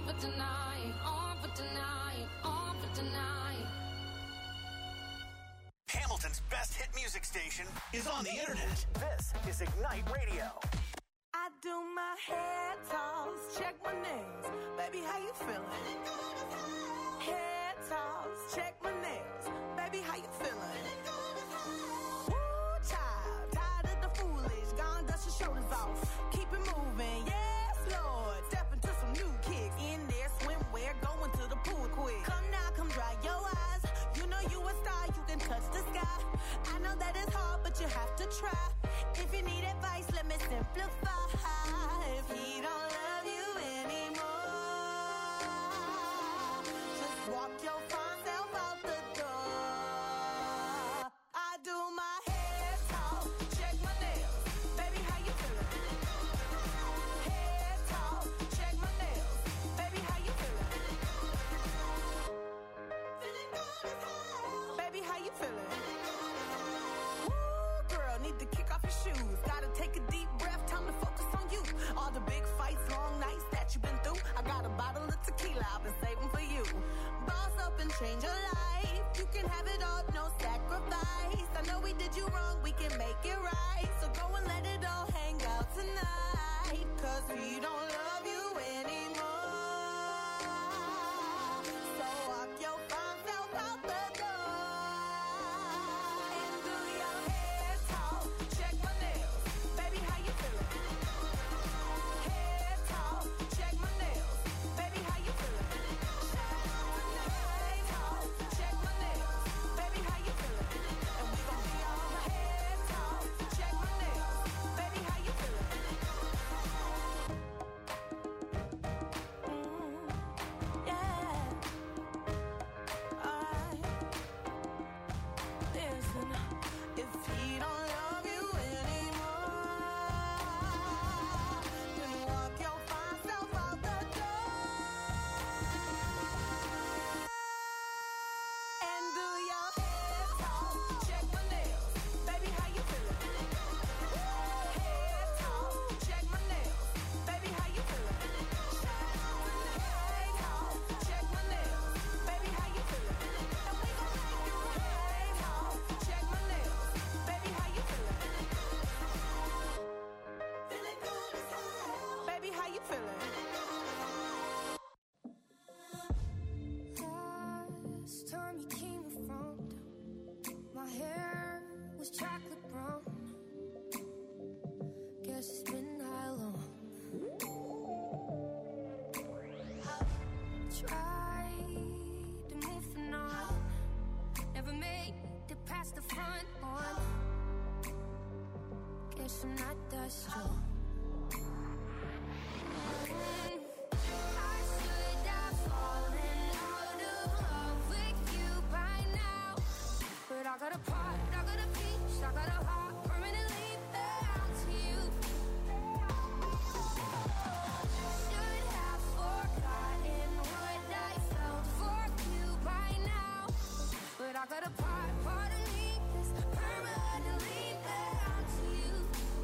on for tonight, on for tonight, on for tonight. Hamilton's best hit music station is on the internet. This is Ignite Radio. I do my hair toss, check my nails. Baby, how you feeling? Hair toss, check my nails. Baby, how you feeling? Woo, child, tired of the foolish. Gone, dust your shoulders off. Keep it moving, yes, Lord. Step into some new kicks. In there, swimwear, going to the pool quick. Come now, come dry your eyes. You know you a star, you can touch the sky. I know that it's hard, but you have to try. If you need advice, let me simplify. If he don't love you anymore, just walk your fine self out the door. I do my hair talk, check my nails. Baby, how you feeling? Hair talk, check my nails. Baby, how you feeling? Feeling good as hell. Baby, how you feeling? Woo, girl, need to kick off your shoes. Gotta take a deep breath, time to focus on you. All the big fights, long nights that you've been through. I got a bottle of tequila I've been saving for you. Boss up and change your life. You can have it all, no sacrifice. I know we did you wrong, we can make it right. So go and let it all hang out tonight. Cause we don't love you anymore. So walk your fine self out the door. And do your hair talk, check my nails. Baby, how you feeling? Hair talk, check my nails. Baby, how you feeling? Hair talk, check my nails. Baby, how you feeling? And we gon' be all hair talk, check my nails. Baby, how you feeling? Yeah. Listen, if he don't love you anymore, then walk your fine self out the door. And do your hair talk, check my nails. Baby, how you feeling? Hair talk, check my nails. Baby, how you feeling? Hair talk, check my nails. Baby, how you feeling? And we gon' make you hair talk, check my nails. Baby, how you feeling? Feeling good as hell. Baby, how you feeling? Last time you came around, my hair was chocolate brown. Guess it's been that long. Tried to move on, never made it past the front one. Guess I'm not that strong. I should have fallen out of love with you by now. But I got a part, I got a piece, I got a heart permanently bound to you. Should have forgotten what I felt for you by now. But I got a part of me that's permanently bound to you.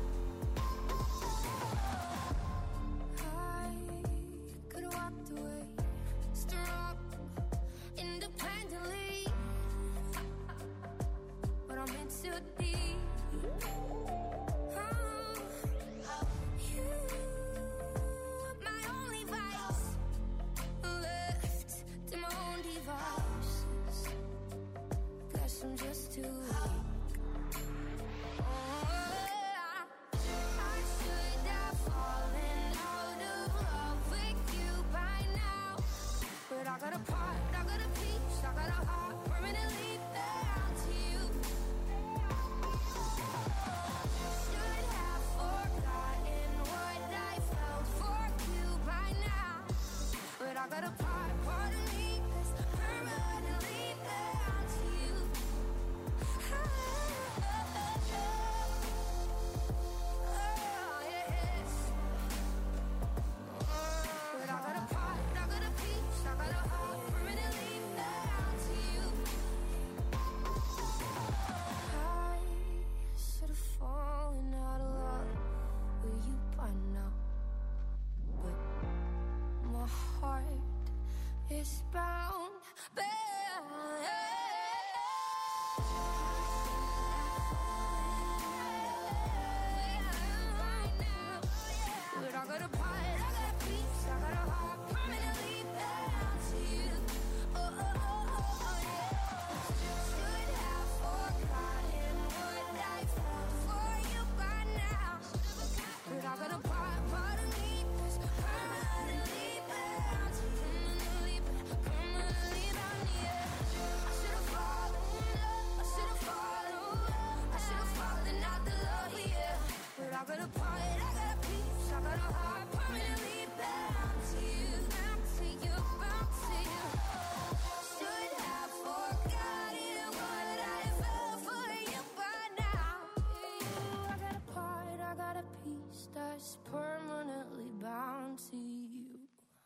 I could have walked away, strong, independently. But I'm in too deep. You, my only vice, left to my own devices. Guess I'm just too weak. I should have fallen out of love with you by now. But I got a part, I got a piece, I got a heart permanently bound to you. Should have forgotten what I felt for you by now. But I got a part of me that's permanently bound to you. Oh, yes. But I got a part, I got a piece, I got a heart permanently bound to you. I should have fallen out of love with you by now. But my heart it's bound, babe. But I got a part, I got a piece, I got a heart permanently bound to you. Oh, oh, oh, oh, yeah. Should have forgotten what I felt for you by now. But I got a part of me that's permanently bound to you. Permanently bound, yeah. I should've fallen in love, I should've fallen out the love, yeah. But I got a part, I got a piece, I got a heart permanently bound to you, bound to you, bound to you. Should have forgotten what I felt for you by now. I got a part, I got a piece that's permanently bound to you.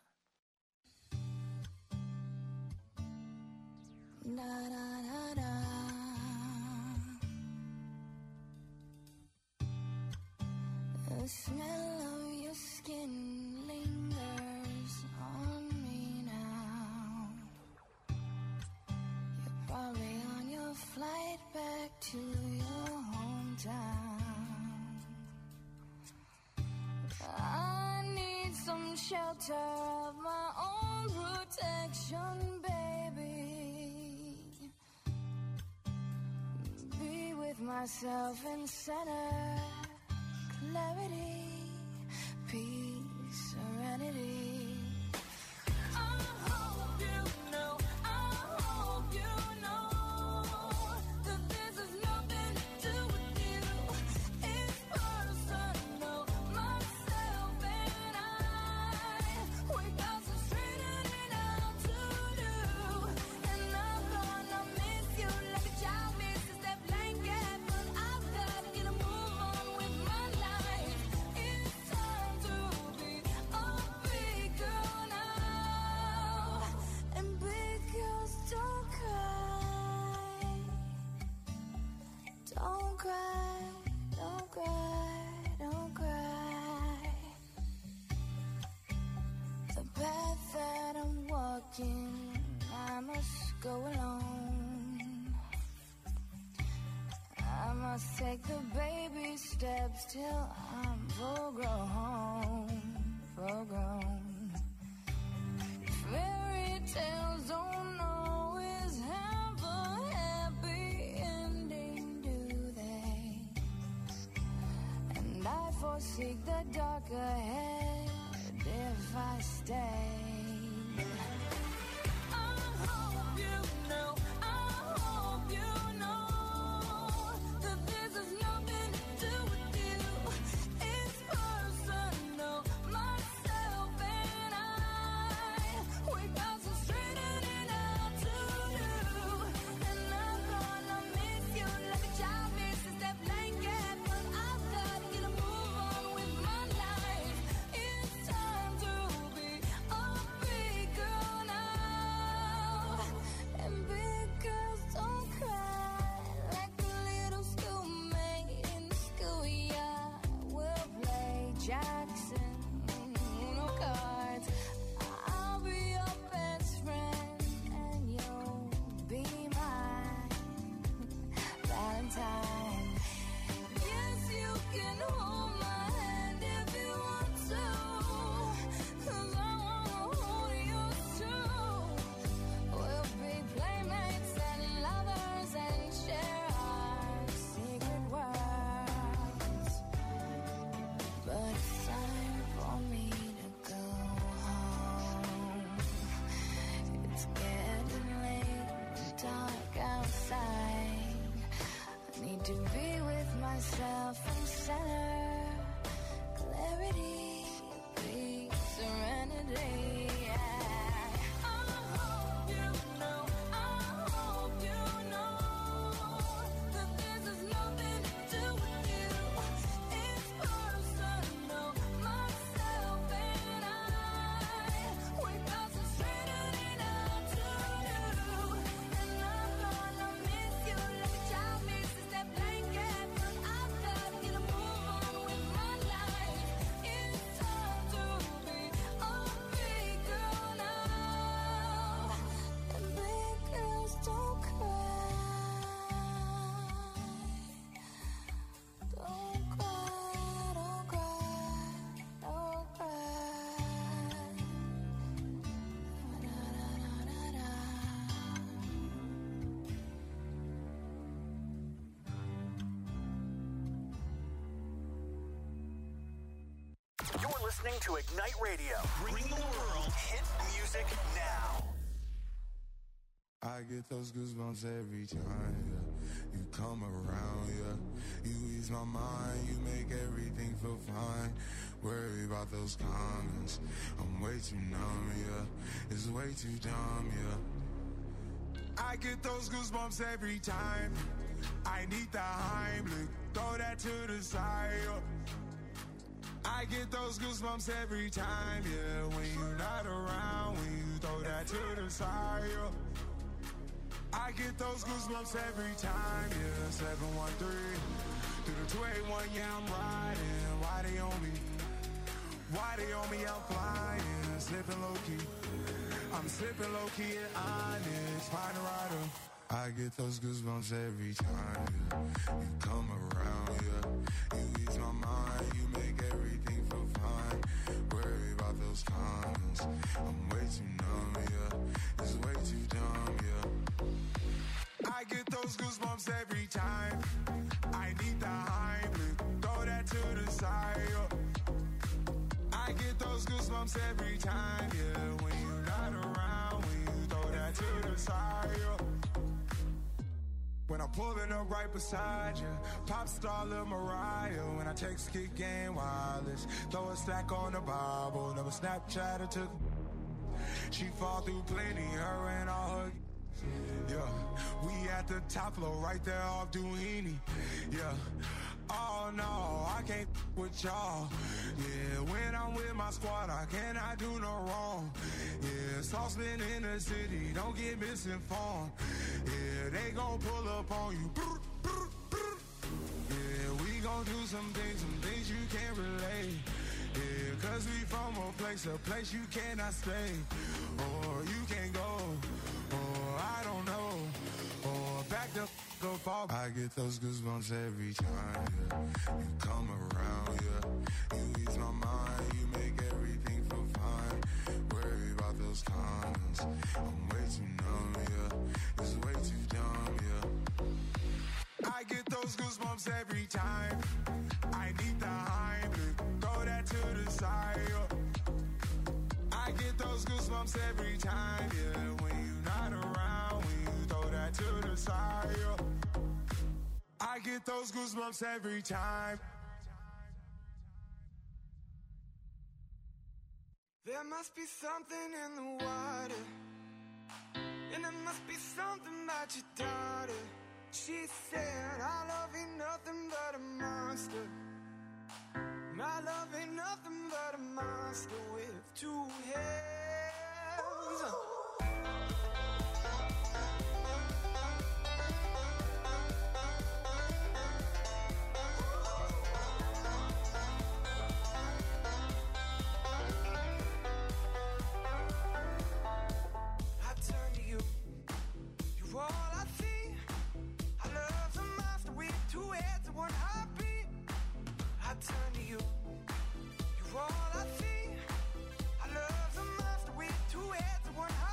Da da da da. The smell of your skin lingers on me now. You're probably on your flight back to your hometown. I need some shelter of my own protection, baby. Be with myself in center. Clarity, peace, serenity. I hope you know, that this has nothing to do with you. It's personal, myself and I. We got some straightening out to do. And I'm gonna miss you like a child misses that blanket. But I've gotta get a move on with my life. It's time to be a big girl now. And big girls don't cry. Don't cry, don't cry, don't cry. The path that I'm walking, I must go alone. I must take the baby steps till I'm full grown, full grown. Fairy tales don't always have a happy ending, do they? And I foresee the dark ahead if I stay. I hope you know, that this has nothing to do with you. It's personal, myself and I. We got some straightening out to do. And I'm gonna miss you like a child misses that blanket. But I've gotta get a move on with my life. It's time to be a big girl now. And big girls don't cry like a little schoolmate in the schoolyard. We'll play Jackson, Uno cards. I'll be your best friend and you'll be my Valentine. Yes, you can hold my hand if you want to, 'cause I wanna hold yours too. We'll be playmates and lovers and share our secret worlds. But it's time for me to go home. It's getting late and dark outside. I need to be with myself in center. Clarity, peace, serenity. Yeah. I hope you know, that this has nothing to do with you. It's personal, myself and I. We got some straightening out to do. And I'm gonna miss you like a child misses that blanket. But I've gotta get a move on listening to Ignite Radio. Bring the world hit music now. I get those goosebumps every time, yeah. You come around, yeah. You ease my mind, you make everything feel fine. Worry about those comments, I'm way too numb, yeah. It's way too dumb, yeah. I get those goosebumps every time. I need the Heimlich, throw that to the side, yeah. I get those goosebumps every time, yeah. When you're not around, when you throw that to the side, yeah. I get those goosebumps every time, yeah. 713 through the 281, yeah, I'm riding. Why they on me? Why they on me? I'm flying, slipping low key. I'm slipping low key at Onyx, find a rider. I get those goosebumps every time, yeah. You come around, yeah. You ease my mind, you make everything feel fine. Worry about those comments, I'm way too numb, yeah. It's way too dumb, yeah. I get those goosebumps every time. I need the Heimlich, throw that to the side, yeah. I get those goosebumps every time, yeah. When you're not around, when you throw that to the side, yeah. When I'm pulling up right beside you, pop star Lil Mariah. When I text kick game wireless, throw a stack on the Bible. Never Snapchat or took. She fall through plenty, her and all her. Yeah, we at the top floor, right there off Duini. Yeah. Oh no, I can't with y'all. Yeah, when I'm with my squad, I cannot do no wrong. Yeah, sauce been in the city, don't get misinformed. Yeah, they gon' pull up on you. Yeah, we gon' do some things you can't relate. Yeah, cause we from a place you cannot stay. Or you can't go, or I don't know. Or back the fall. I get those goosebumps every time, yeah. You come around, yeah. You ease my mind, you make everything feel fine. Worry about those comments, I'm way too numb, yeah. It's way too dumb, yeah. I get those goosebumps every time. I need the Heimlich, throw that to the side, yeah. I get those goosebumps every time, yeah. When you're not around, when you throw that to the side, yeah. I get those goosebumps every time. There must be something in the water, and there must be something about your daughter. She said, our love ain't nothing but a monster. My love ain't nothing but a monster with two heads. Turn to you. You're all I see. I love the monster with two heads and one heart.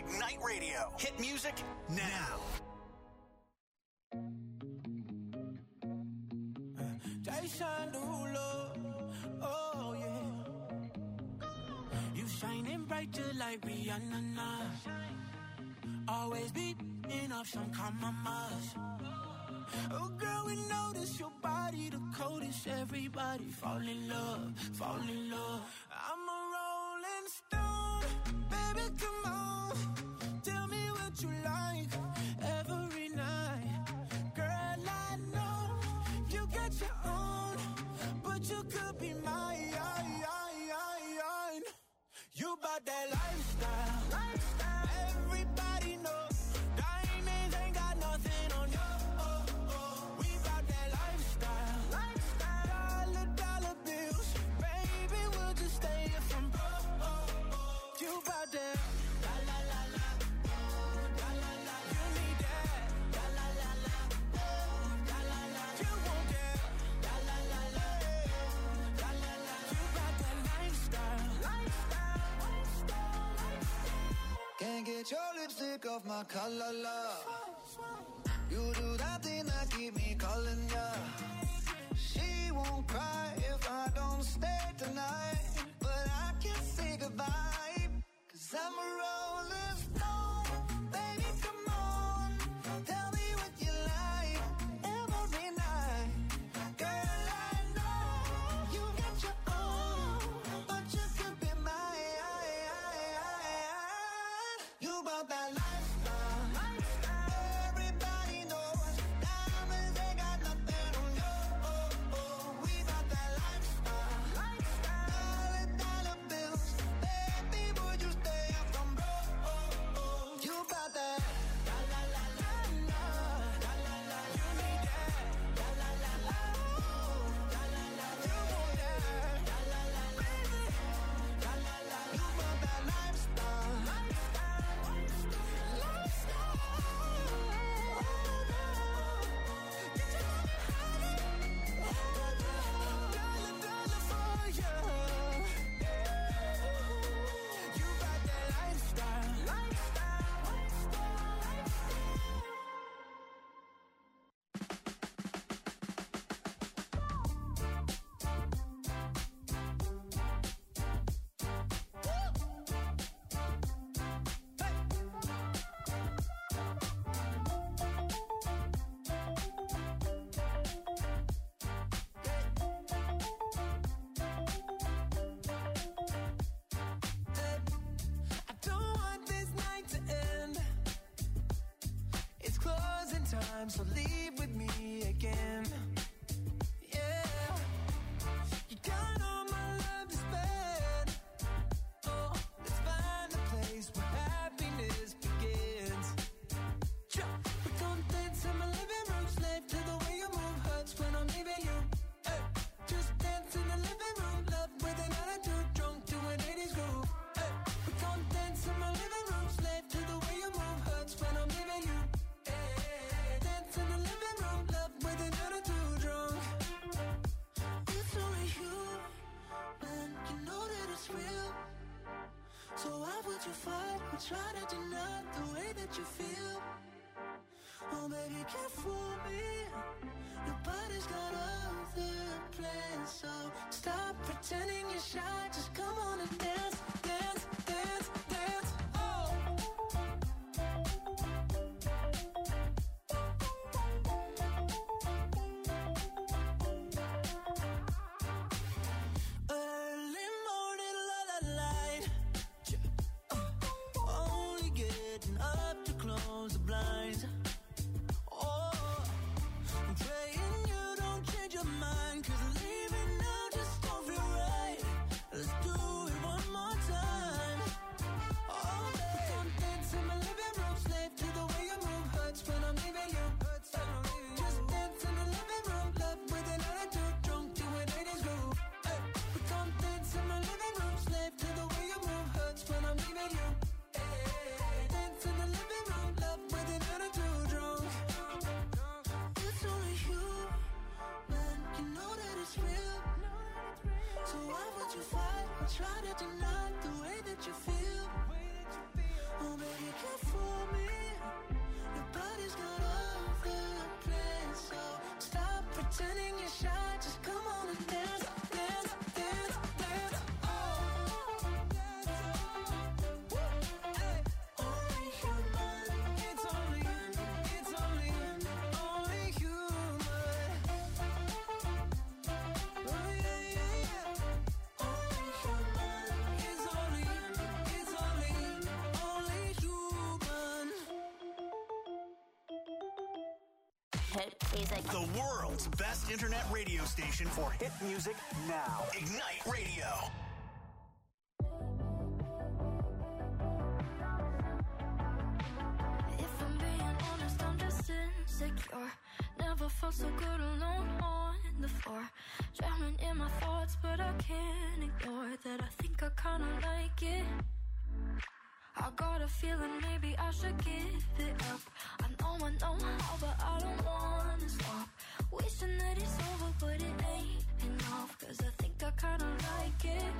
Ignite Radio. Hit music now. Jason Derulo, oh yeah. You shining bright just like Rihanna now. Always beating off some compromise. Oh girl, we notice your body the coldest. Everybody fall in love, fall in love. I'm a rolling stone, baby, come on. Tell me what you like every night. Girl, I know you got your own, but you could be mine. You bought that lifestyle. Everybody knows diamonds ain't got nothing on you. We bought that lifestyle. Dollar bills, baby, we'll just stay here from broke. You bought that. La la la la. La la la. You need that. La la la la. La la la. You want that. La la la la. La la la. You bought that lifestyle. Can't get your lipstick off my collar, love. You do that thing that keep me calling ya. She won't cry if I don't stay tonight, but I can't say goodbye, 'cause I'm a rolling stone. Baby, come on, tell me what you like every night. Girl, I know you got your own, but you could be mine. You bought that lifestyle. Everybody knows diamonds ain't got nothing on you. We bought that lifestyle. Dollar bills, baby, would you stay up from broke? You bought that. La la la la la. La la la. You need that. La la la la. La la la. You want that. La la la baby. La la la. You bought that lifestyle. I don't want this night to end. It's closing time, so leave with me again. Yeah, you got all my love to spend. Oh, let's find a place where happiness begins. We gon' dance in my living room, slave to the way you move hurts when I'm leaving you. Hey, just dance in the living room, love with an attitude, drunk to an 80s groove. Hey, we gon' dance in my living room, slave to the way you move hurts when I'm leaving you. Hey, dance in the living room, love with an attitude, drunk. It's only you, man, you know that it's real. So why would you fight or try to deny the way that you feel? Oh, baby, you can't fool me. Your body's got other plans, so stop pretending you're shy. Just come on and dance, dance, dance, dance. Oh. Early morning, light. Only getting up to close the blinds. Oh, I'm praying you don't change your mind, 'cause leaving now just don't feel right. Let's do it one more time. Oh, baby, don't dance in my living room, slave to the way you move hurts when I'm leaving you. Just dance in the living room, love with an attitude, drunk to an 80s groove. Hey, we don't dance in my living room, slave to the way you move hurts when I'm leaving you. Hey, dance in the living room, love with an attitude, drunk. It's only you, man, you know that it's real. So why would you fight or try to deny the way that you feel? Oh, baby, hit music. The world's best internet radio station for hit music now. Ignite Radio. If I'm being honest, I'm just insecure. Never felt so good alone on the floor. Drowning in my thoughts, but I can't ignore that I think I kinda like it. I got a feeling maybe I should give it up. I know how, but I don't wanna stop. Wishing that it's over, but it ain't enough. Cause I think I kinda like it.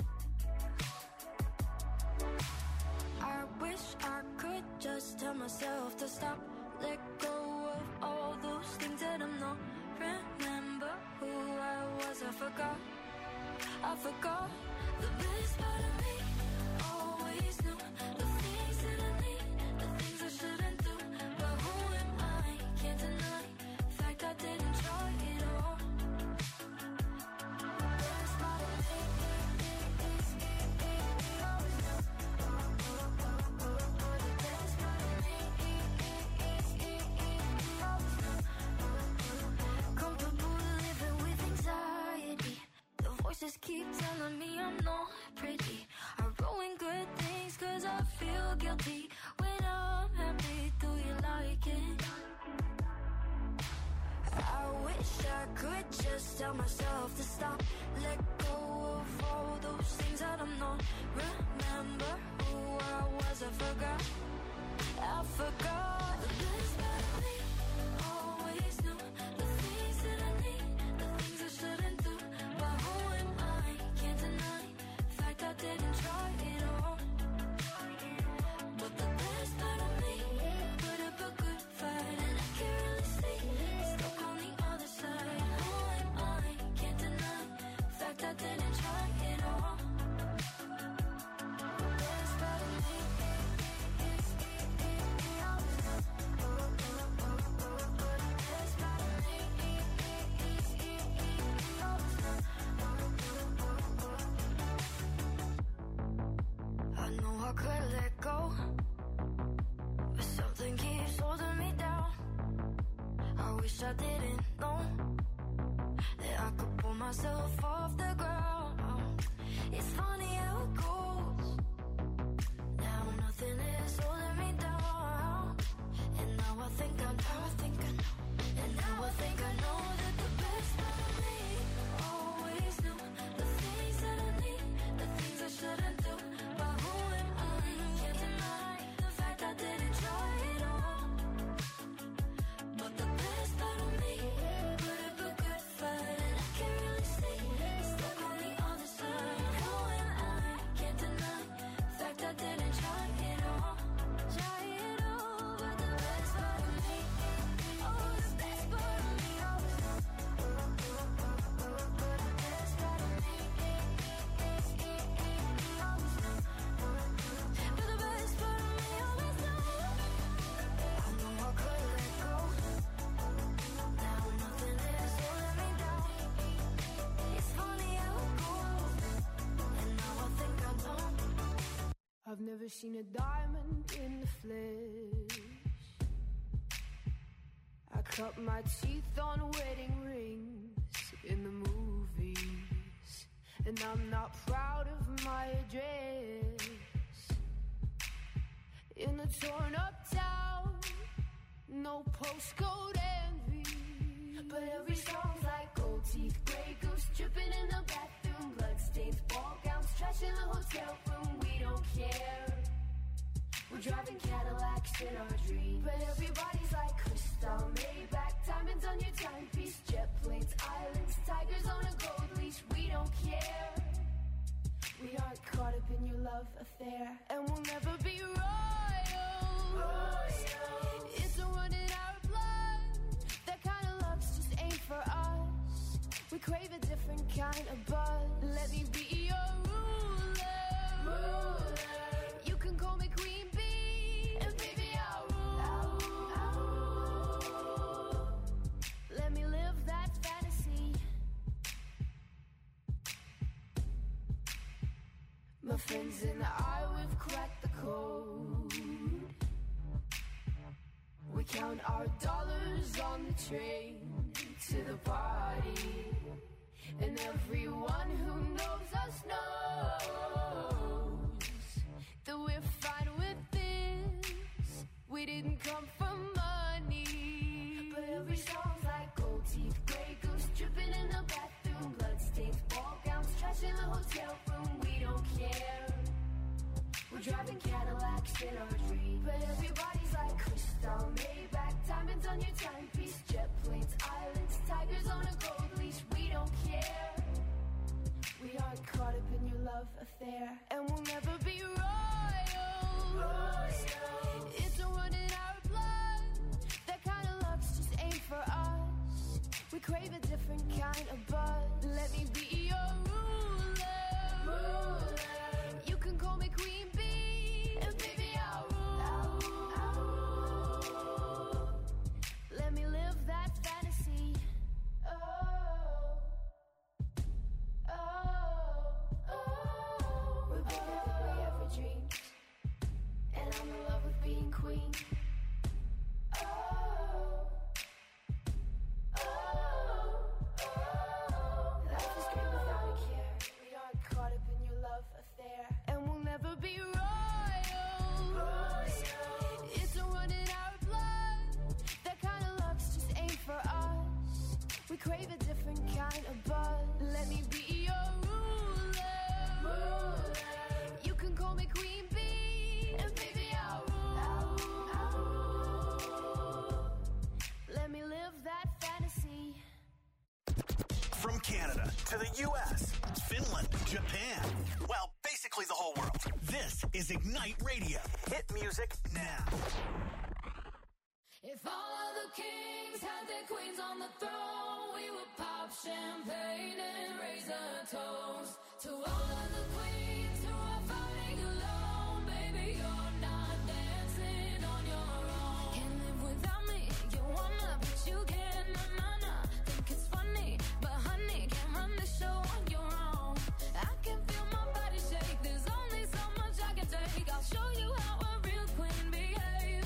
I wish I could just tell myself to stop. Let go of all those things that I'm not. Remember who I was, I forgot. The best part of me always knew the things that I need, the things I shouldn't do. But who am I? Can't deny the fact I didn't try it all. The best part of me always knew. The best part of me always knew. Comfortable living with anxiety. The voices keep telling me I'm not pretty. I ruin good things cause I feel guilty. When I'm happy, do you like it? I wish I could just tell myself to stop. Let go of all those things that I'm not. Remember who I was, I forgot. The best part of me always knew the things that I need, the things I shouldn't do. But who am I? Can't deny the fact I didn't try it all. But the best part of me put up a good fight, and I can't really see it's stuck on the other side. Who am I? Can't deny the fact I didn't try it all. The best part of me is I know I could let go, but something keeps holding me down. I wish I didn't know that I could pull myself off the ground. It's funny how it goes. Now nothing is holding me down. And now I think I know. And now I think I know that the best part of me always knew the things that I need, the things I shouldn't do. But who am I? Can't deny the fact I didn't try it all. But the best part of me put up a good fight, and I can't really see it's stuck on the other side. Who am I? Can't deny the fact I didn't try it all. But the best part of me, oh, the best part of me always know. The best part of me always know. But the best part of me always know. I know I could let go. Now nothing is holding me down. It's funny how it goes. And now I think I know. I've never seen a diamond in the flesh. I cut my teeth on wedding rings in the movies, and I'm not proud of my address. In a torn up town, no postcode envy, but every song's like gold teeth, gray goose dripping in the bathroom, bloodstains, ball gowns, trash in the hotel room. We don't care. We're driving Cadillacs in our dreams, but everybody's like crystal, Maybach, diamonds on your timepiece, jet planes, islands, tigers on a gold leash. We don't care. We aren't caught up in your love affair, and we'll never be royals. It's a run in our blood. That kind of love just ain't for us. We crave a different kind of buzz. Let me be your ruler. You can call me Queen Bee, and baby I'll rule. Let me live that fantasy. My friends and I, we've cracked the code. We count our dollars on the train to the party. And everyone who knows us knows that we're fine with this. We didn't come for money. But every song's like gold teeth, Grey Goose dripping in the bathroom, bloodstains, ball gowns, trash in the hotel room. We don't care. We're driving Cadillacs in our dreams. But everybody's like crystal, Maybach, diamonds on your timepiece, jet planes, islands, tigers on a gold leash. We don't care. We aren't caught up in your love affair, and we'll never be royals. It's a run in our blood. That kind of luck's just ain't for us. We crave a different kind of buzz. Let me be your ruler. You can call me Queen Bee, and baby I'll rule. Let me live that fantasy. We're bigger than we ever dreamed, and I'm in love with being queen. Life is great without a care. We aren't caught up in your love affair, and we'll never be royals. It's a run in our blood. That kind of luck's just ain't for us. We crave a different kind of buzz. Let me be your ruler. You can call me Queen Bee, and baby I'll rule. Let me live that fantasy. From Canada to the U.S., Finland, Japan, well, basically the whole world. This is Ignite Radio. Hit music now. If all of the kings had their queens on the throne, we would pop champagne and raise a toast to all of the queens who are fighting alone. Baby, you're not dancing on your own. Can't live without me, you wanna, but you can't, na-na-na. Think it's funny, but honey, can't run the show on your own. I can feel my body shake, there's only so much I can take. I'll show you how a real queen behaves.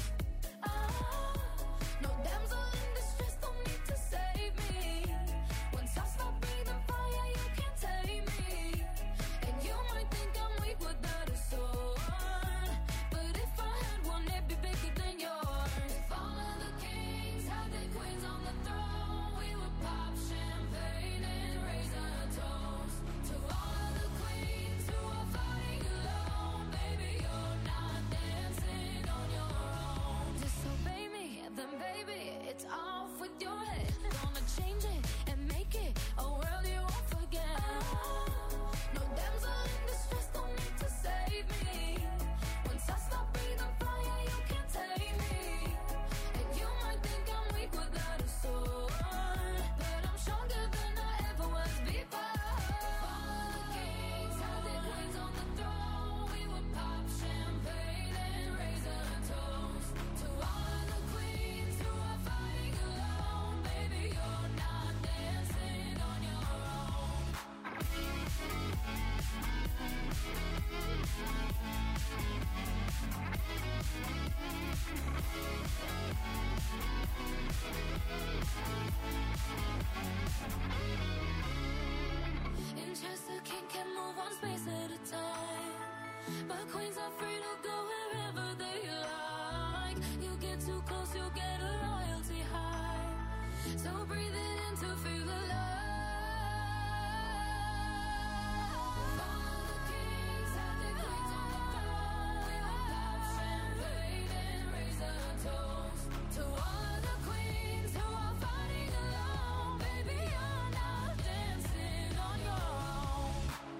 No damsel in distress, don't need to save me. Once I stop breathing fire, you can't tame me. And you might think I'm weak without a sword, but if I had one, it'd be bigger than yours. If all of the kings had their queens on the throne, we would pop champagne and raise a toast to all of the queens who are fighting alone. Baby, you're not dancing on your own. Disobey me, then baby, it's off with your head. Gonna change it and make it a world you won't forget. No damsel in distress, don't need to save me. Once I stop breathing fire, you can't tame me. And you might think I'm weak without a sword, but I'm stronger than I ever was before. All of the kings had their queens on the throne, we would pop champagne and raise a toast to all of the queens who are fighting alone. Baby, you're not dancing on your own. In Chester, king can move one space at a time, but queens are free to go wherever they like. You get too close, you'll get a royalty high. So breathe it in to feel alive. All of the kings had their queens on the throne. We would pop champagne and raise a toast to all of the queens who are fighting alone. Baby, you're not dancing on your own.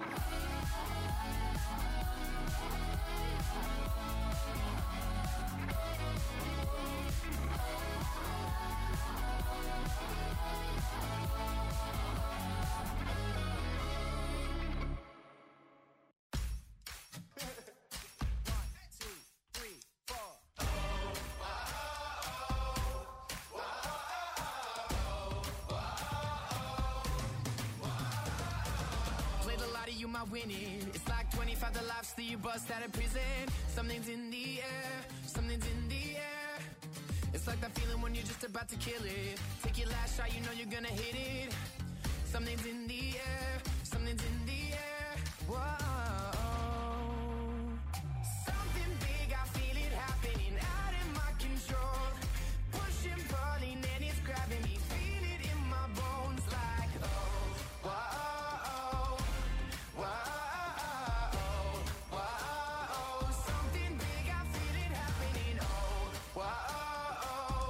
Played a lot of you, my winning. It's like 25 the lives that you bust out of prison. Something's in the air, something's in the air. It's like that feeling about to kill it. Take your last shot, you know you're gonna hit it. Something's in the air, something's in the air. Whoa. Something big, I feel it happening out in my control. Pushing, pulling, and it's grabbing me. Feel it in my bones like, oh, whoa, whoa, whoa. Something big, I feel it happening. Oh, whoa,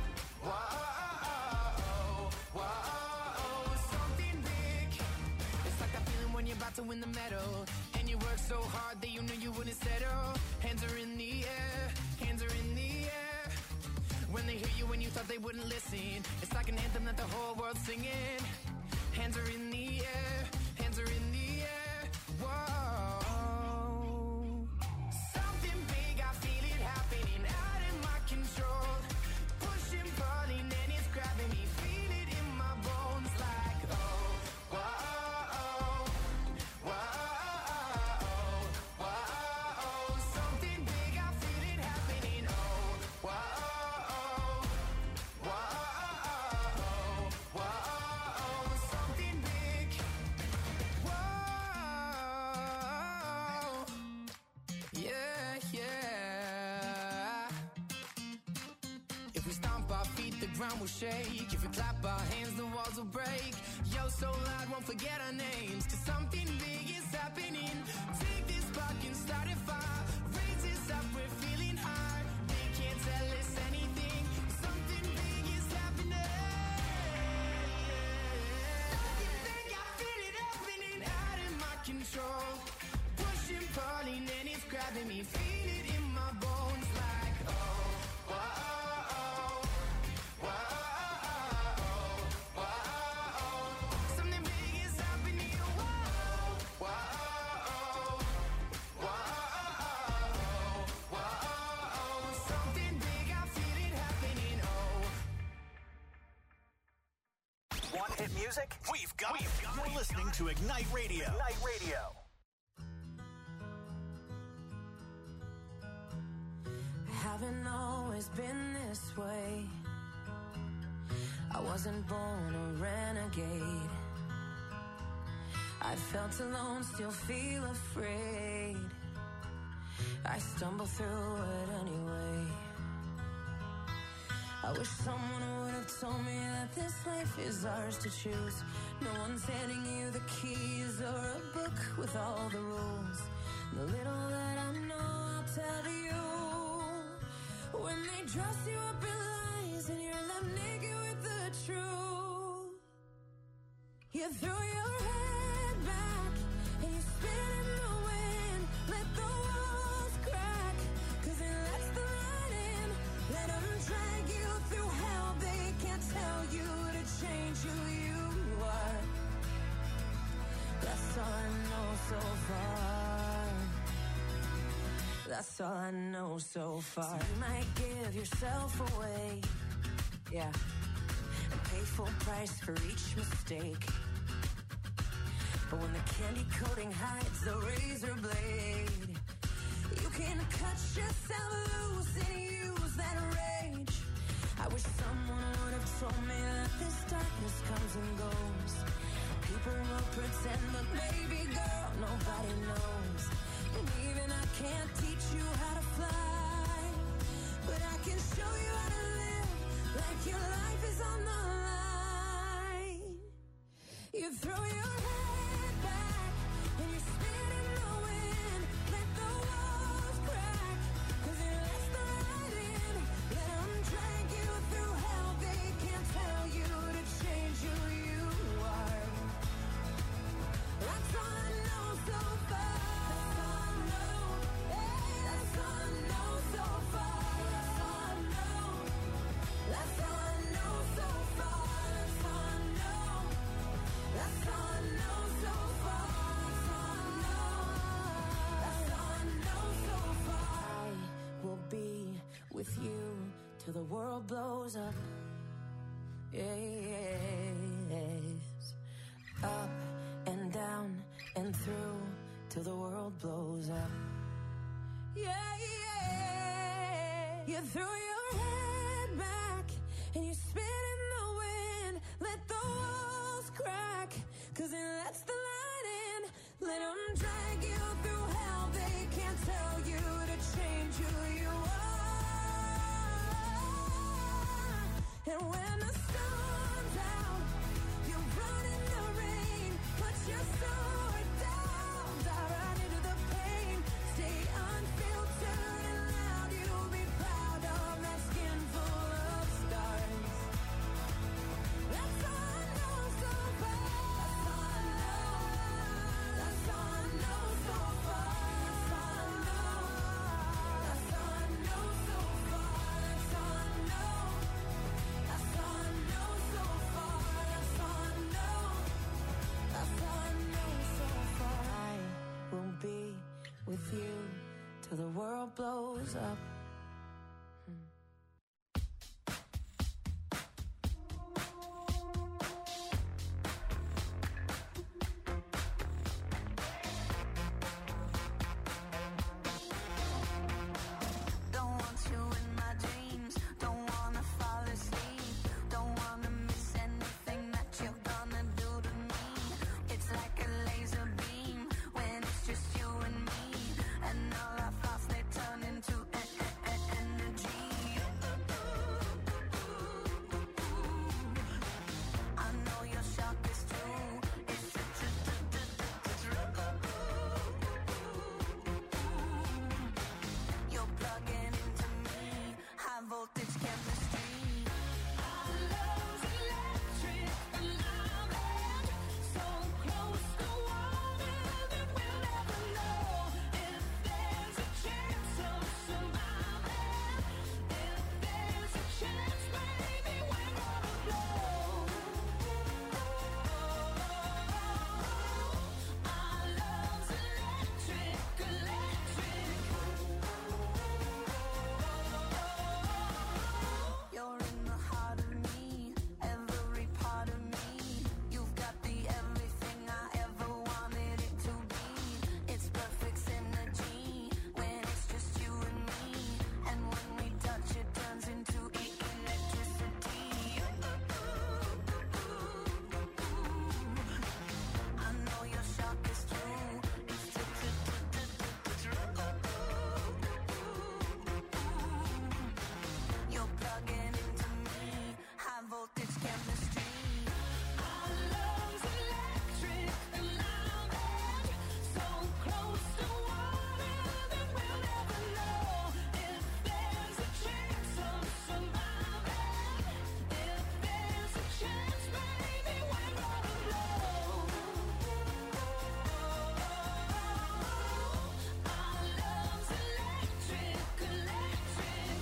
whoa, something big. It's like that feeling when you're about to win the medal, and you work so hard that you knew you wouldn't settle. Hands are in the air, hands are in the air. When they hear you when you thought they wouldn't listen, it's like an anthem that the whole world's singing. Hands are in the air, hands are in the air. Whoa. Something big, I feel it happening out in my control. Pushing, pulling, and it's grabbing me. Feel it in my bones like, oh, whoa, whoa, something big, I feel it happening. Oh, whoa, something big. Whoa, yeah, yeah. If we stomp our feet, the ground will shake. If we clap our hands, the walls will break. Yo, so loud, won't forget our names. Cause something big is happening. Take this spark and start a fire. Raise us up, we're feeling high. They can't tell us anything. Something big is happening. Something big, I feel it happening out in my control. Pushing, pulling, and it's grabbing me. Feel it in my bones like, oh, something big is happening. Whoa, something big, I feel it happening. Oh. Want hit music? We've got it. You're listening to Ignite Radio. Ignite Radio. Haven't always been this way. I wasn't born a renegade. I felt alone, still feel afraid. I stumble through it anyway. I wish someone would have told me that this life is ours to choose. No one's handing you the keys or a book with all the rules. The little that I know, I'll tell to you. When they dress you up in lies and you're left naked with the truth, you throw your head back and you spin in the wind. Let the walls crack, cause it lets the light in. Let them drag you through hell. They can't tell you to change who you are. That's all I know so far. That's all I know so far. So you might give yourself away, yeah, and pay full price for each mistake. But when the candy coating hides the razor blade, you can cut yourself loose and use that rage. I wish someone would have told me that this darkness comes and goes. People will pretend, but baby girl, nobody knows. And even I can't teach you how to fly, but I can show you how to live like your life is on the line. You throw your head back and you spin in the wind. Let the walls crack, cause it lets the light in. Let them drag you through hell. They can't tell you to change who you are. That's all I know so far. That's all I know so far. That's all I know. That's all I know so far. That's all I know. That's all I know so far. That's all I know so far. I will be with you till the world blows up. Yes. Up and down and through till the world blows up. Yeah, yeah. You threw your head back and you spit in the wind. Let the walls crack, 'cause it lets the light in. Let them drag you through hell. They can't tell you to change who you are. And when the storm's out, you run in the rain. Put your sword down, dive right into the pain. Stay unfiltered and loud. You'll be proud of that skin full of stars. That's all I know so far. That's all I know so far. That's all I know. That's all I know so far. That's all I know. That's all I know so far. That's all I know. That's all I know so far. I will be with you till the world blows up. Don't want you in my dreams. Don't wanna fall asleep. Don't wanna miss anything that you're gonna do to me. It's like a laser beam when it's just you and me. And all our thoughts, they turn into energy. I know your shock is true. It's you're plugging into me. High voltage chemistry. Our love's electric and I'm in. So close to water that we'll never know if there's a chance of surviving. If there's a chance, baby, we're gonna blow. Our love's electric, electric. You're in the heart of me, every part of me. You've got the everything I ever wanted it to be. It's perfect synergy when it's just you and me. And when we touch, it turns into electricity. I know your shock is true. It's you're plugging into me. High voltage chemistry. Our love's electric and I'm in. So close to water that we'll never know if there's a chance of surviving. If there's a chance, baby, we're gonna blow. Our love's electric, electric.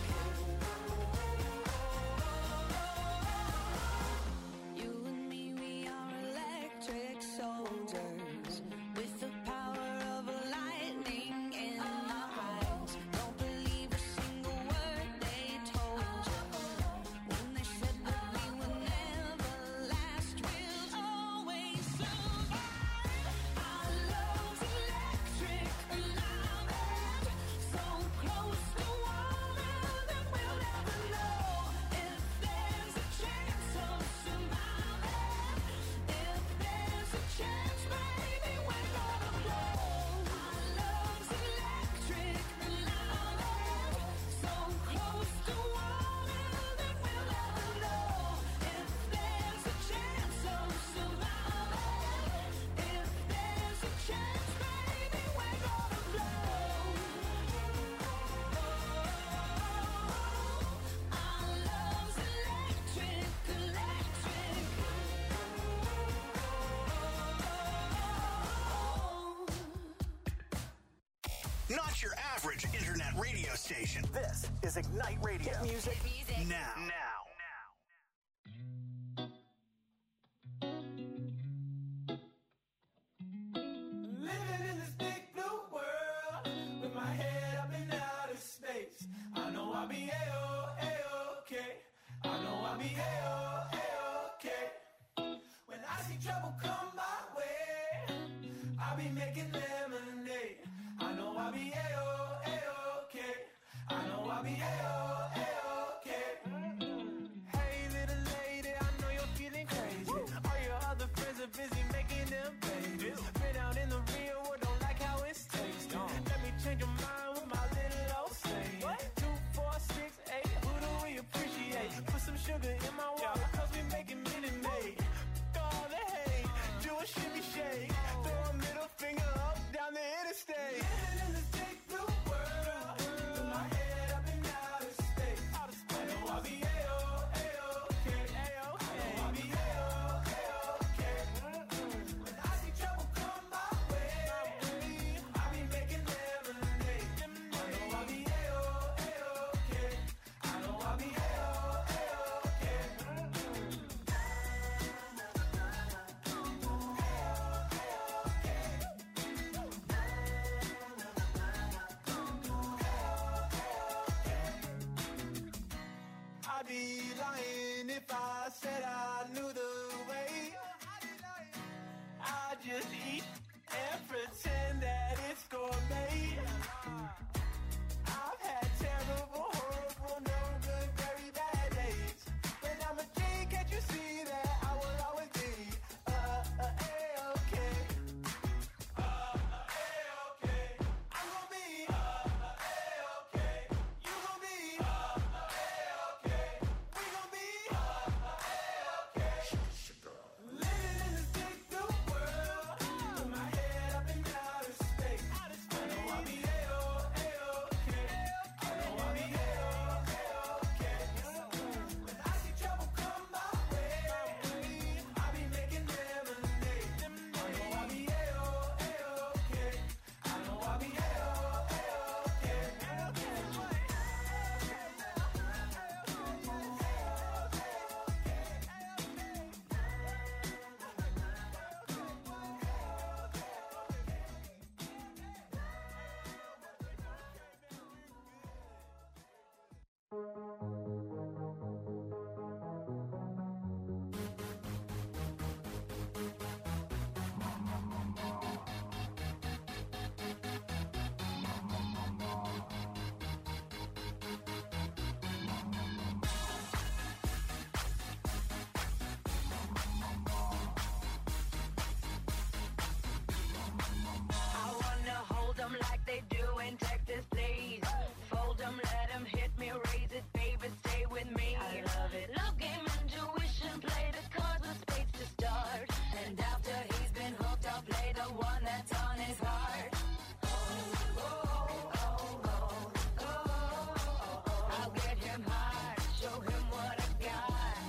You and me, we are electric soldiers with the power of lightning in our eyes. Don't believe a single word they told you when they said that we would never last. We'll always survive. Our love's electric and I'm in. So close to water that we'll never know if there's a chance of surviving. If there's a chance, baby, we're gonna blow. Our love's electric and I'm in. So close to water that we'll never know if there's a chance of surviving. If there's a chance, baby, we're gonna blow. Our love's electric, electric. Not your average internet radio station. This is Ignite Radio. Music now. Living in this big blue world with my head up in outer space. I know I'll be A-OK. I know I'll be A-OK. When I see trouble come my way, I'll be making lemonade. I know I'll be A-OK. I know I'll be A-OK. said I knew the way. I just eat and pretend that it's gourmet. I've had terrible, horrible, no good, very bad days. But I'm a king, can't you see that I will always be A-okay. A-okay. I'm gonna be A-okay. You gonna be A-okay. We gonna be A-okay. Living in this big new world, with my head up in outer space. I know I'll be A-okay. I know I'll be A-okay. When I see trouble come my way, I'll be making lemonade. I know I'll be A-okay. I know I'll be A-okay. I wanna hold 'em like they do in Texas, please. Fold 'em, let 'em hit me, raise it, baby, stay with me. I love it. Love game, intuition, play the cards with spades to start. And after he's been hooked, I'll play the one that's on his heart. I'll get him hard, show him what I got.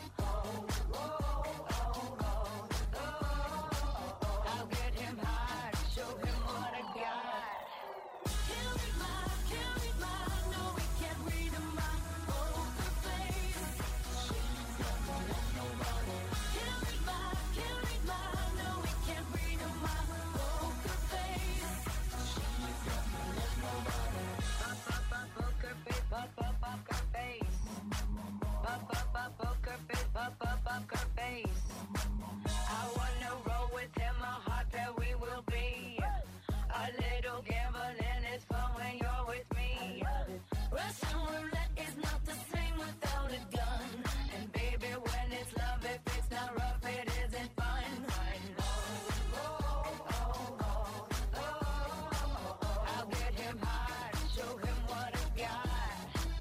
I'll get him hard, show him what I got. Can't read mine, no, we can't read my poker face. She's got me like nobody. Can't read mine, no, we can't read my poker face. She's got me like nobody. Poker face, poker face. Poker face, poker face. I wanna roll with him, my heart that we will be. A little gambling is fun when you're with me. Russian roulette is not the same without a gun. And baby, when it's love, if it's not rough, it isn't fun. I'll get him hard, show him what I got.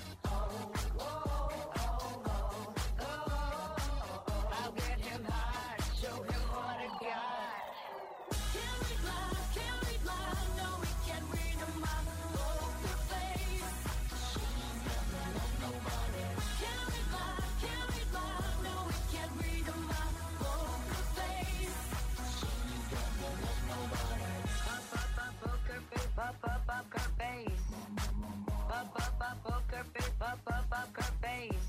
I'll get him hard, show him what I got. Can't read mine, no, we can't read my poker face. She's got me like nobody. Can't read mine, no, we can't read my poker face. She's got me like nobody. Poker face, poker face. Poker face, poker face.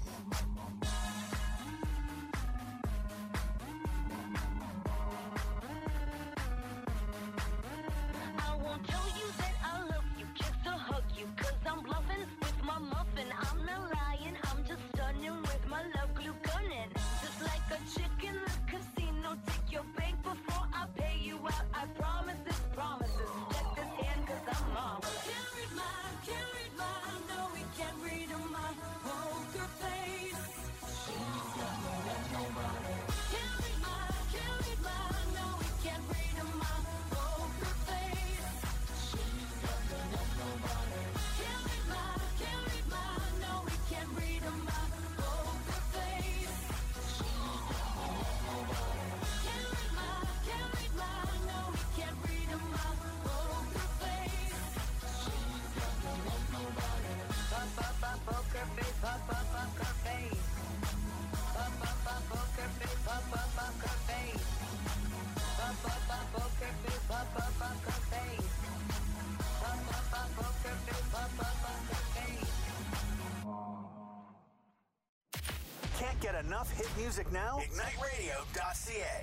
I won't tell you that I love you, just to hug you, 'cause I'm bluffing with my muffin. I'm not lying, I'm just stunning with my love glue gunning. Just like a chick in the casino, take your bank before I pay you out. I promise this, promises. Check this hand, 'cause I'm mom. Can't read mine, no, we can't read my poker face. She's got me like nobody. Can't read mine, no, we can't read my poker face. She's got me like nobody. Can't read mine, no, we can't read my poker face. She's got me like nobody. Can't read mine, no, we can't read my poker face. She's got me like nobody. Poker face, poker face. Poker face, poker face. Poker face, poker face. Poker face, poker face. Can't get enough hit music now? IgniteRadio.ca.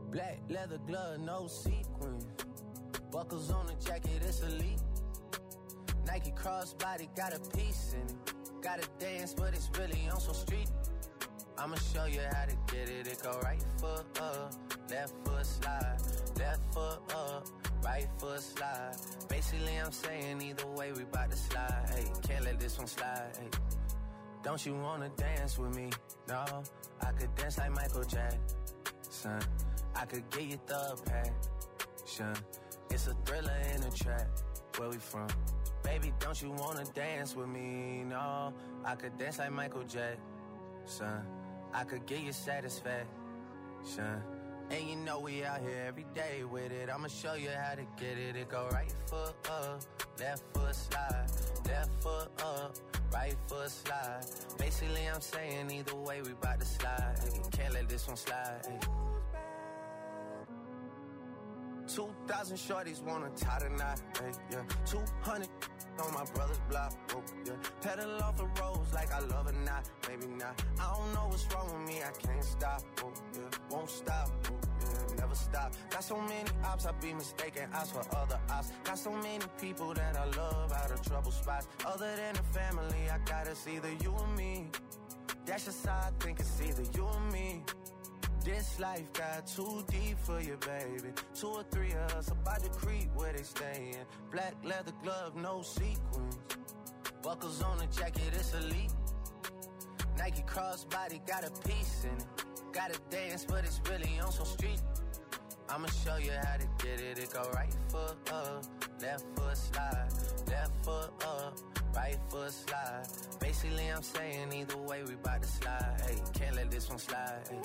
Black leather glove, no sequins. Buckles on the jacket, it's elite. Nike crossbody, got a piece in it. Gotta dance, but it's really on some street. I'ma show you how to get it. It go right foot up, left foot slide. Left foot up, right foot slide. Basically, I'm saying either way, we bout to slide. Hey, can't let this one slide. Hey. Don't you wanna dance with me? No, I could dance like Michael Jackson. I could get you the passion. It's a thriller in a trap. Where we from? Baby, don't you wanna dance with me? No, I could dance like Michael Jackson. I could get you satisfaction. And you know we out here every day with it. I'ma show you how to get it. It go right foot up, left foot slide. Left foot up, right foot slide. Basically, I'm saying either way, we bout to slide. Hey, can't let this one slide. Hey. 2,000 shorties wanna tie the knot. Hey, yeah. 200 on my brother's block. Oh, yeah. Pedal off the roads like I love or not. Maybe not. I don't know what's wrong with me. I can't stop. Oh, yeah. Won't stop. Oh, yeah. Never stop. Got so many ops, I be mistaken ops for other ops. Got so many people that I love out of trouble spots. Other than the family, I got it's either you or me. That's just how I think it's either you or me. This life got too deep for you, baby. 2 or 3 of us about to creep where they stayin'. Black leather glove, no sequins. Buckles on the jacket, it's elite. Nike crossbody, got a piece in it. Gotta dance, but it's really on some street. I'ma show you how to get it. It go right foot up, left foot slide. Left foot up, right foot slide. Basically, I'm saying either way, we bout to slide. Hey, can't let this one slide. Hey.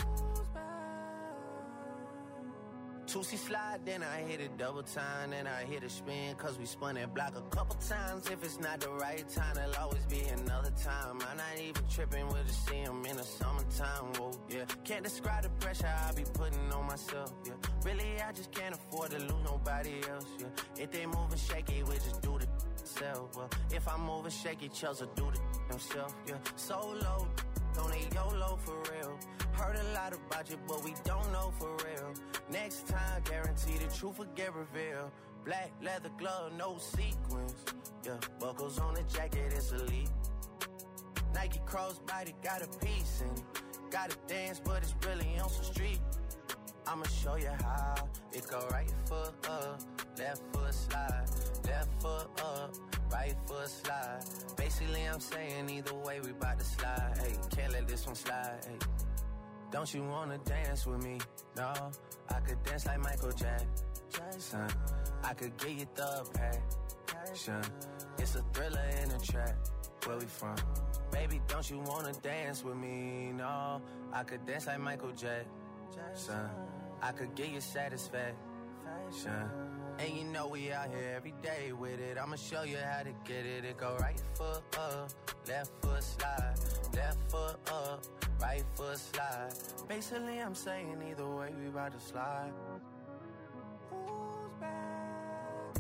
2C slide, then I hit it double time, then I hit a spin, cause we spun that block a couple times. If it's not the right time, there'll always be another time. I'm not even tripping, we'll just see him in the summertime, whoa, yeah. Can't describe the pressure I be putting on myself, yeah. Really, I just can't afford to lose nobody else, yeah. If they moving shaky, we just do the self, well. If I'm moving shaky, Chelsea do the himself, yeah. Solo, don't need YOLO for real. Heard a lot about you, but we don't know for real. Next time, guarantee the truth will get revealed. Black leather glove, no sequins. Yeah, buckles on the jacket, it's elite. Nike crossbody, got a piece in it. Gotta dance, but it's really on some street. I'ma show you how. It go right foot up, left foot slide. Left foot up, right foot slide. Basically, I'm saying either way, we bout to slide. Hey, can't let this one slide. Hey. Don't you wanna dance with me? No, I could dance like Michael Jackson. I could get you the passion. It's a thriller in a trap. Where we from? Baby, don't you wanna dance with me? No, I could dance like Michael Jackson. I could get you satisfaction. And you know we out here every day with it. I'ma show you how to get it. It go right foot up, left foot slide. Left foot up, right foot slide. Basically, I'm saying either way, we about to slide. Who's back?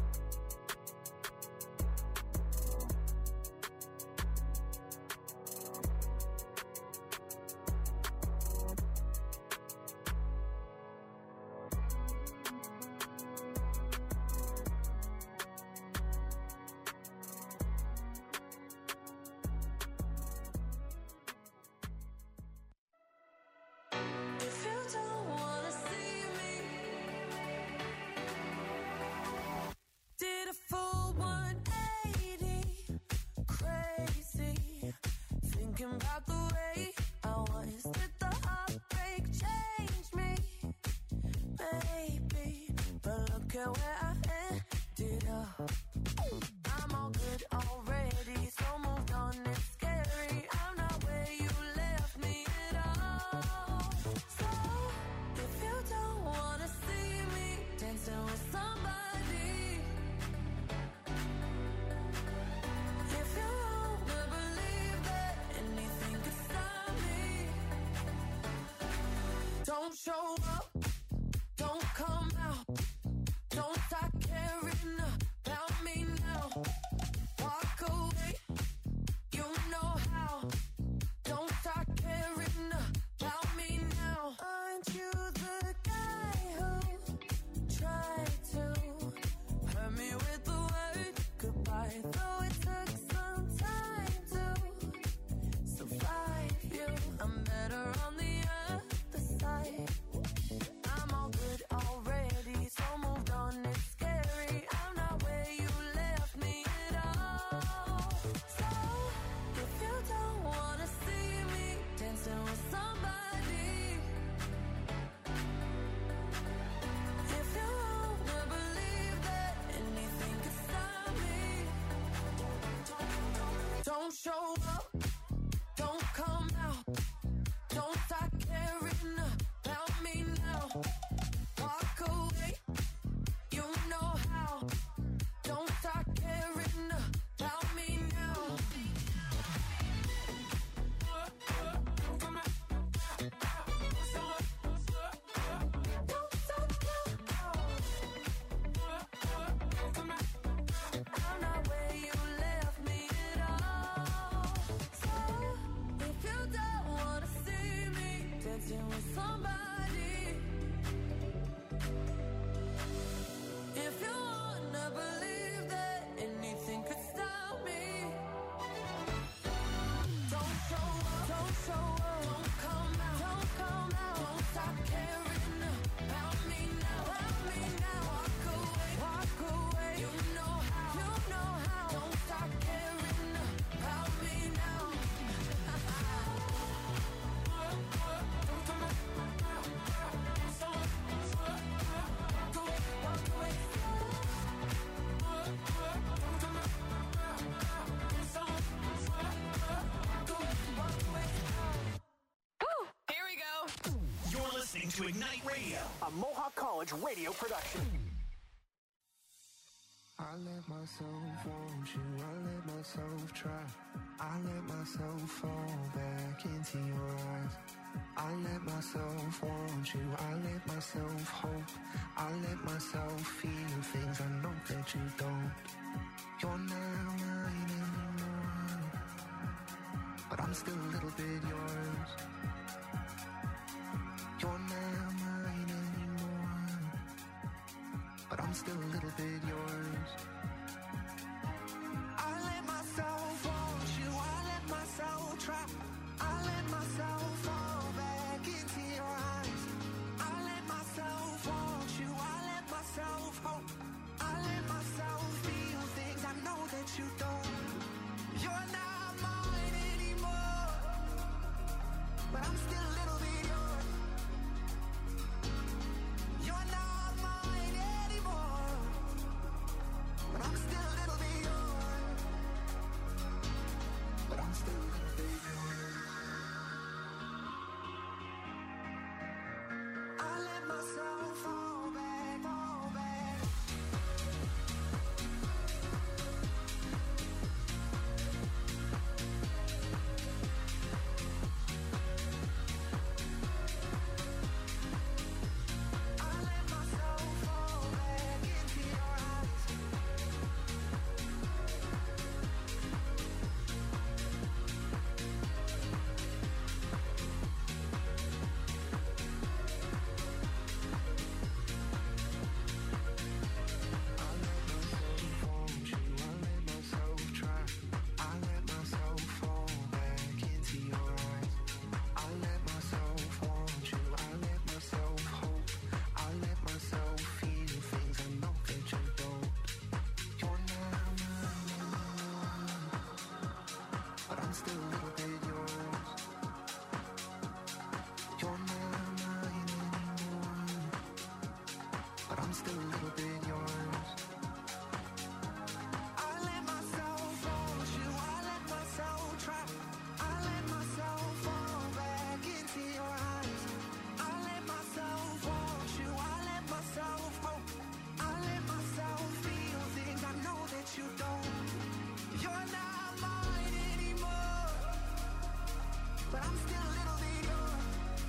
If you don't wanna see me, did a full 180, crazy, thinking about the way I was. Did the heartbreak change me? Maybe, but look at where I ended up. I'm all good already, so moved on, it's scary. I'm not where you left me at all. So, if you don't wanna see me dancing with somebody, if you wanna believe that anything could stop me, don't show up, don't come out, don't start caring about me now. Walk away, you know how. Don't start caring about me now. Aren't you the guy drifting with somebody. If you wanna believe that anything could stop me, don't show up, don't show up, don't come out, don't come out, don't stop caring about me now, walk away, you know how, don't stop caring about me now. Here we go. You're listening to Ignite Radio, a Mohawk College radio production. I let myself want you, I let myself try. I let myself fall back into your eyes. I let myself want you, I let myself hope. I let myself feel things I know that you don't. You're not mine anymore, but I'm still a little bit yours. You're not mine anymore, but I'm still a little bit yours. I let myself want you, I let myself try. I let myself fall back into your eyes. I let myself want you, I let myself hope. I let myself feel things I know that you don't. You're not mine anymore, but I'm still a little bit yours. You're not mine anymore, but I'm still a little bit yours. But I'm still a little bit yours. I let myself fall back, fall back. I let myself fall back into your eyes. I let myself want you, I let myself try. I let myself fall back into your eyes. I let myself want you, I let myself hope. I let myself feel things I know that you don't. You're not mine anymore, but I'm still a little bit yours. You're not mine anymore, but I'm still a little bit yours. I let myself want you, I let myself try. I let myself fall back into your eyes. I let myself want you, I let myself hope. I let myself feel things I know that you don't. You're not mine anymore, but I'm still a little bit yours.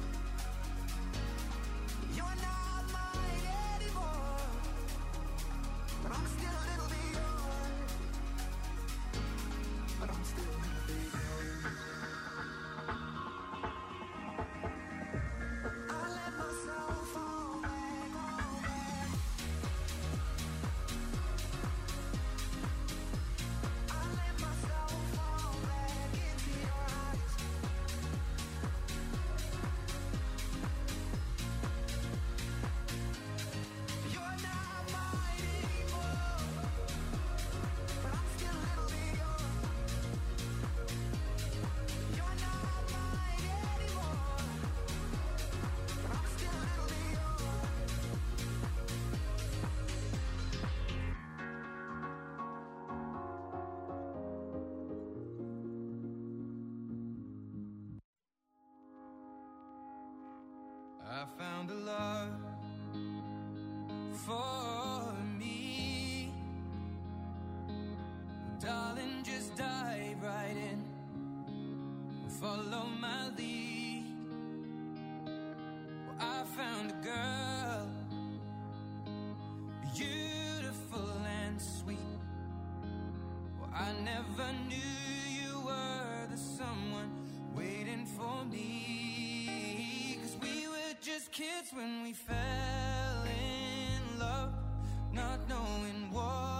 You're not mine anymore, but I'm still a little bit yours. But I'm still a little bit yours. I let myself fall back, fall back. I let myself fall back into your eyes. You're not mine anymore, but I'm still a little bit yours. You're not mine anymore, but I'm still a little bit yours. I found a love for me. Darling, just dive right in. Follow my lead. Well, I found a girl, beautiful and sweet. Well, I never knew you were the someone waiting for me. 'Cause kids when we fell in love, not knowing what